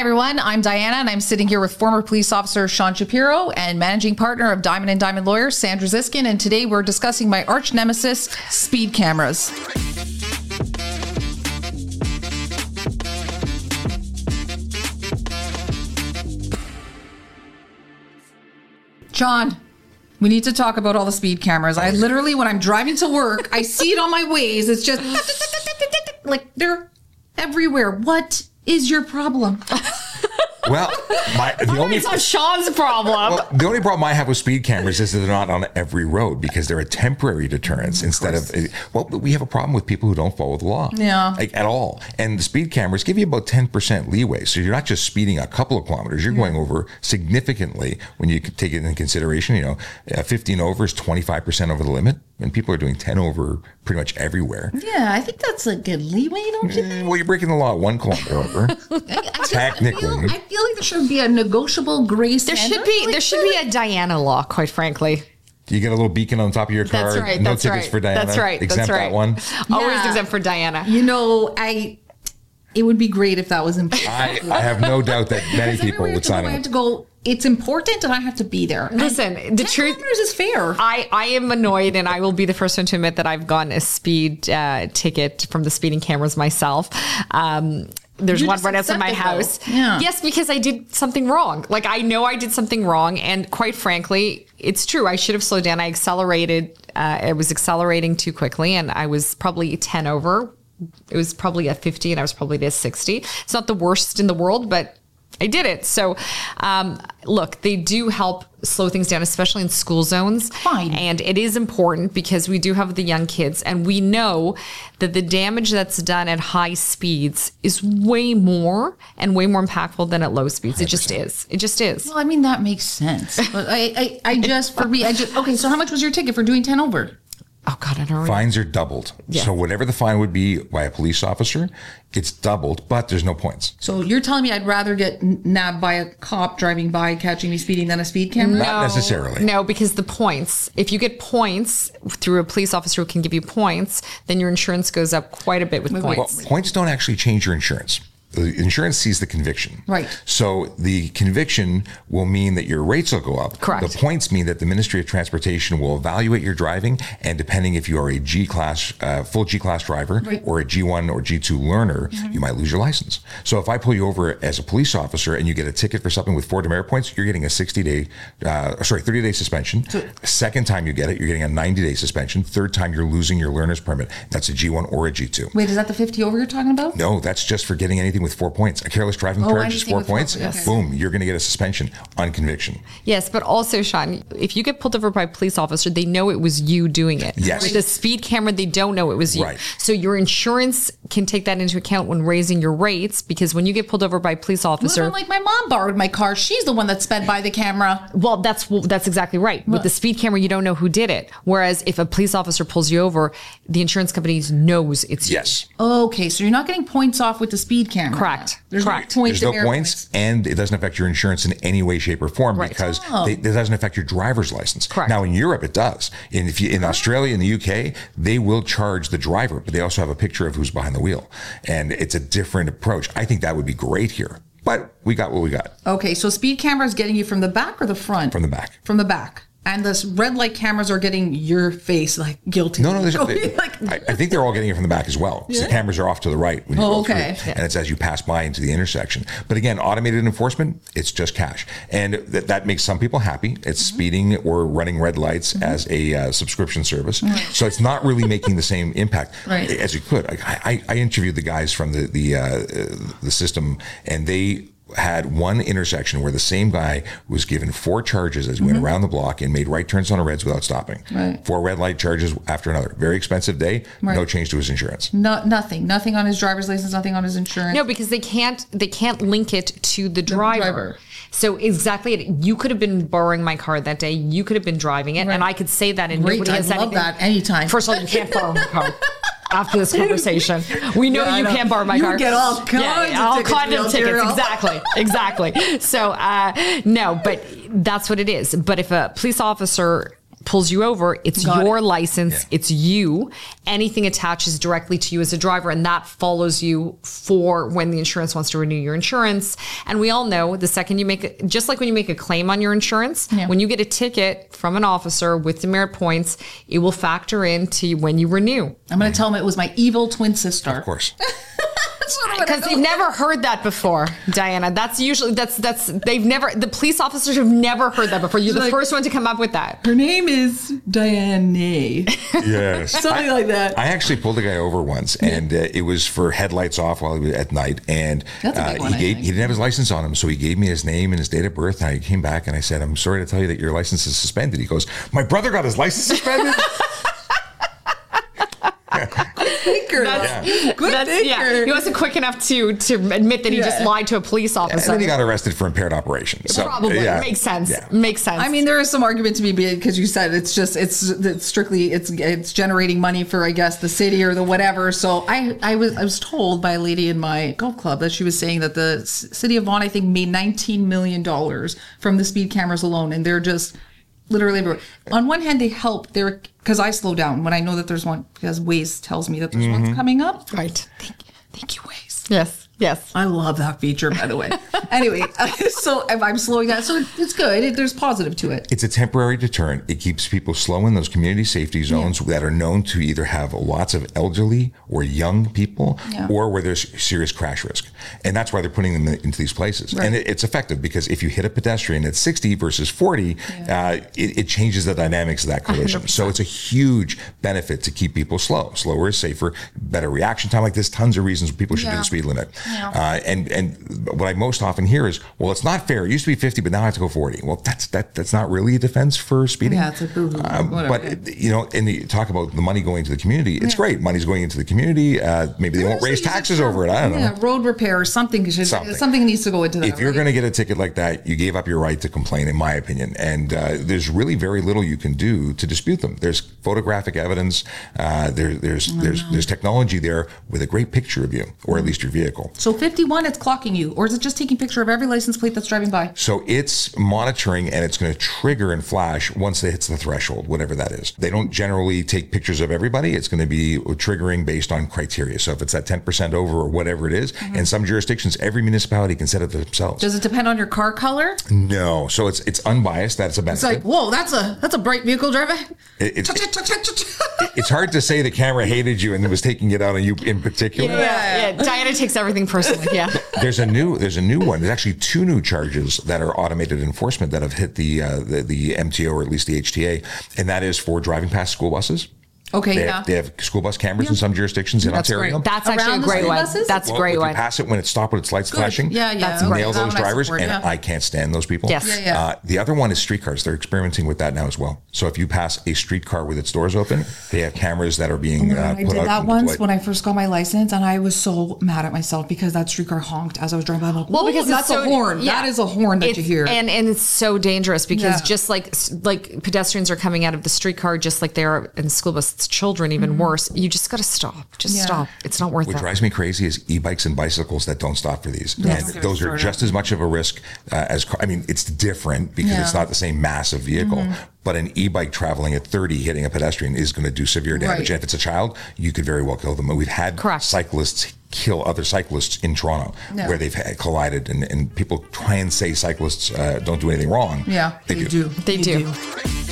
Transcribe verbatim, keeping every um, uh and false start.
everyone. I'm Diana, and I'm sitting here with former police officer Sean Shapiro and managing partner of Diamond and Diamond Lawyers, Sandra Ziskin. And today we're discussing my arch nemesis, speed cameras. John, we need to talk about all the speed cameras. I literally, when I'm driving to work, I see it on my Waze. It's just like they're everywhere. What is your problem? Well, my, the only it's not Sean's problem. Well, the only problem I have with speed cameras is that they're not on every road because they're a temporary deterrence of instead of, well, we have a problem with people who don't follow the law. Yeah. Like, at all. And the speed cameras give you about ten percent leeway. So you're not just speeding a couple of kilometers, you're yeah. going over significantly when you take it into consideration. You know, uh, fifteen over is twenty-five percent over the limit. And people are doing ten over pretty much everywhere. Yeah, I think that's a good leeway, don't you think? Well, you're breaking the law at one kilometer over. I, I Technically. I feel, I feel like there should be a negotiable gray There standard. should be like there should be a Diana law, quite frankly. You get a little beacon on top of your car. That's right. No That's tickets right. for Diana. That's right. Exempt That's right. that one. Always Yeah. exempt for Diana. You know, I. It would be great if that was important. I, I have no doubt that many people would sign I have it. to go. It's important, and I have to be there. Listen, and the ten truth kilometers is fair. I, I am annoyed, and I will be the first one to admit that I've gotten a speed uh, ticket from the speeding cameras myself. Um, There's You one just right outside my accept it, house. though. Yeah. Yes, because I did something wrong. Like, I know I did something wrong. And quite frankly, it's true. I should have slowed down. I accelerated. Uh, I was accelerating too quickly, and I was probably ten over. It was probably at fifty, and I was probably at sixty. It's not the worst in the world, but I did it. So, um, look, they do help slow things down, especially in school zones. Fine. And it is important because we do have the young kids, and we know that the damage that's done at high speeds is way more and way more impactful than at low speeds. It just is. It just is. Well, I mean, that makes sense. But I, I, I just, for me, I just, okay, so how much was your ticket for doing ten over? Oh, God, I don't remember. Fines are doubled. Yeah. So whatever the fine would be by a police officer, it's doubled, but there's no points. So you're telling me I'd rather get nabbed by a cop driving by catching me speeding than a speed camera? Not necessarily. No, because the points, if you get points through a police officer who can give you points, then your insurance goes up quite a bit with Wait, wait, points. Well, points don't actually change your insurance. The insurance sees the conviction. Right. So the conviction will mean that your rates will go up. Correct. The points mean that the Ministry of Transportation will evaluate your driving, and depending if you are a G-class, uh, full G-class driver Right. or a G one or G two learner, mm-hmm. you might lose your license. So if I pull you over as a police officer and you get a ticket for something with four demerit points, you're getting a sixty-day, uh, sorry, thirty-day suspension. So, Second time you get it, you're getting a ninety-day suspension. Third time, you're losing your learner's permit. That's a G one or a G two. Wait, is that the fifty over you're talking about? No, that's just for getting anything with four points. A careless driving Oh, charge is anything four with four points. points. Okay. Boom, you're going to get a suspension on conviction. Yes, but also, Sean, if you get pulled over by a police officer, they know it was you doing it. Yes. With a speed camera, they don't know it was you. Right. So your insurance can take that into account when raising your rates, because when you get pulled over by a police What officer, about, like, my mom borrowed my car? She's the one that sped by the camera. well, that's that's exactly right. With the speed camera, you don't know who did it. Whereas if a police officer pulls you over, the insurance company knows it's you. Yes. Okay, so you're not getting points off with the speed camera. Correct. There's Correct. no points. There's no demerit points, and it doesn't affect your insurance in any way, shape, or form Right. because Oh. they, it doesn't affect your driver's license. Correct. Now, in Europe, it does. And if you, in Australia and the U K, they will charge the driver, but they also have a picture of who's behind the wheel. And it's a different approach. I think that would be great here. But we got what we got Okay, so speed camera is getting you from the back or the front? from the back. From the back. And the red light cameras are getting your face, like, guilty. No, no, there's, Going, like, I, I think they're all getting it from the back as well. So the cameras are off to the right when you Oh, go through, okay. and it's as you pass by into the intersection. But again, automated enforcement, it's just cash, and that, that makes some people happy. It's Mm-hmm. speeding or running red lights mm-hmm. as a uh, subscription service, so it's not really making the same impact Right. as you could. I, I, I interviewed the guys from the the uh, the system, and they had one intersection where the same guy was given four charges as he went around the block and made right turns on the reds without stopping. Right. Four red light charges after another. Very expensive day. Right. No change to his insurance. no, nothing. Nothing on his driver's license, nothing on his insurance. No, because they can't they can't link it to the driver. driver. So exactly, it. You could have been borrowing my car that day. You could have been driving it, Right. and I could say that, and Great, nobody I has love anything. that anytime. First of all, you can't borrow my car. After this conversation, we know Yeah, I you know. can't borrow my You car. get all kinds of all tickets, kinds real of tickets. deal. Exactly, exactly. So uh, no, but that's what it is. But if a police officer pulls you over, it's Got your it. license, Yeah. it's you. Anything attaches directly to you as a driver, and that follows you for when the insurance wants to renew your insurance. And we all know the second you make it, just like when you make a claim on your insurance, Yeah. when you get a ticket from an officer with demerit points, it will factor into when you renew. I'm going to tell them it was my evil twin sister. Of course. Because they've never heard that before, Diana. That's usually that's that's they've never the police officers have never heard that before. You're the Like- first one to come up with that. Her name is Diane. Yes. Something like that. I actually pulled a guy over once, and uh, it was for headlights off while he was at night. And That's a big uh, one, he I gave think. he didn't have his license on him, so he gave me his name and his date of birth. And I came back and I said, "I'm sorry to tell you that your license is suspended." He goes, "My brother got his license suspended." Thinker. That's- though. Good That's, thinker. yeah, he wasn't quick enough to to admit that he just Yeah. lied to a police And officer. then he got arrested for impaired operation. So, Probably yeah. makes sense. Yeah. Makes sense. I mean, there is some argument to be made because you said it's just it's, it's strictly it's it's generating money for I guess the city or the whatever. So I I was I was told by a lady in my golf club that she was saying that the c- city of Vaughan I think made nineteen million dollars from the speed cameras alone, and they're just literally everywhere. On one hand, they help there because I slow down when I know that there's one because Waze tells me that there's Mm-hmm. one coming up. right. Thank, thank you, Waze. Yes. Yes. I love that feature, by the way. Anyway, so if I'm slowing down, so it's good. It, there's positive to it. It's a temporary deterrent. It keeps people slow in those community safety zones that are known to either have lots of elderly or young people Yeah. or where there's serious crash risk. And that's why they're putting them into these places. Right. And it, it's effective because if you hit a pedestrian at sixty versus forty, uh, it, it changes the dynamics of that collision. So it's a huge benefit to keep people slow. Slower is safer, better reaction time. Like there's tons of reasons people should do Yeah. the speed limit. Yeah. Uh, and and what I most often hear is, well, it's not fair. It used to be fifty, but now I have to go forty. Well, that's that that's not really a defense for speeding. Yeah, it's a boo-hoo, Um, whatever. but you know, and you talk about the money going to the community. It's great. Money's going into the community. Uh, maybe they won't Also raise use it taxes for- over it. I don't yeah, know. road repair or something. Should, Something. something. needs to go into that. If you're right? going to get a ticket like that, you gave up your right to complain, in my opinion. And uh, there's really very little you can do to dispute them. There's photographic evidence. Uh, there, there's there's there's technology there with a great picture of you, or at least your vehicle. So fifty-one, it's clocking you, or is it just taking picture of every license plate that's driving by? So it's monitoring and it's going to trigger and flash once it hits the threshold, whatever that is. They don't generally take pictures of everybody. It's going to be triggering based on criteria. So if it's at ten percent over or whatever it is, in some jurisdictions, every municipality can set it themselves. Does it depend on your car color? No. So it's it's unbiased. That's a It's benefit. like, whoa, that's a that's a bright vehicle driver. It- it's, it's hard to say the camera hated you and was taking it out on you in particular. Yeah, yeah. Diana takes everything personally. Yeah. There's a new there's a new one. There's actually two new charges that are automated enforcement that have hit the uh, the, the M T O or at least the H T A, and that is for driving past school buses. Okay, They, yeah. have, they have school bus cameras in some jurisdictions in That's Ontario. great. That's actually Around a the great school one. buses? That's a Well, great if one. you pass it when it stopped with its lights flashing. Yeah, yeah. That's great. Nail That those one I drivers, support, and yeah. I can't stand those people. Yes. Yeah, yeah. Uh, the other one is streetcars. They're experimenting with that now as well. So if you pass a streetcar with its doors open, they have cameras that are being uh, I put did out that and once deployed. when I first got my license, and I was so mad at myself because that streetcar honked as I was driving by. I'm like, Well, well, because that's it's so, a horn. yeah. That is a horn that It's- you hear. and and it's so dangerous because Yeah. just like like pedestrians are coming out of the streetcar, just like they are in the school bus. It's children, even worse. You just got to stop. Just Yeah. stop. It's not worth What it. drives me crazy is e-bikes and bicycles that don't stop for these. Yes. And Okay, those are sort of. just as much of a risk uh, as car. I mean, it's different because it's Yeah. not the same massive vehicle. Mm-hmm. But an e-bike traveling at thirty hitting a pedestrian is going to do severe damage. Right. And if it's a child, you could very well kill them. We've had Correct. cyclists kill other cyclists in Toronto Yeah. where they've had collided, and, and people try and say cyclists uh, don't do anything wrong. yeah, They they do. do. They do. do.